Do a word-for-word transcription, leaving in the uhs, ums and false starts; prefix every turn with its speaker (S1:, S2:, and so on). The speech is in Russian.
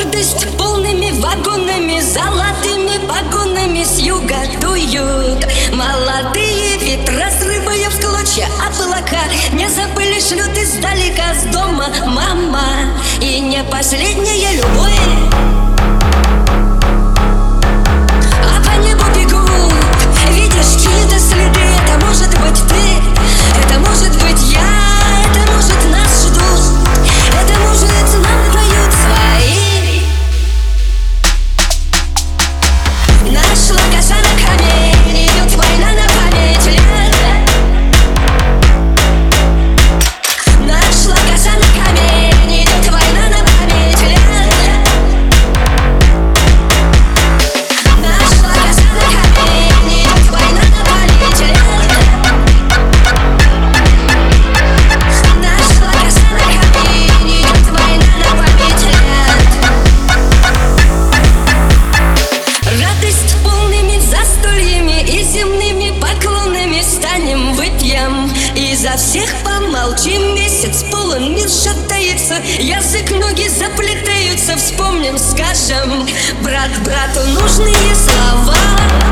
S1: Гордость полными вагонами, золотыми погонами с юга дуют молодые ветра, срывая в клочья облака. Не забыли, шлют издалека с дома мама. И не последняя любовь. А по небу бегут, видишь чьи-то следы. Это может быть ты, это может быть я, это может нас ждут, это может нам поют свои. Нашла коса на камень, идет война на память лет. Нашла коса на камень, идет война на память лет. Нашла коса на камень, идет война на память лет. Нашла коса на камень, идет война на память лет. Радость полными застольями и земными поклонами станем, выпьем и за всех помолчим. Месяц полон, мир шатается, язык, ноги заплетаются. Вспомним, скажем брат брату нужные слова.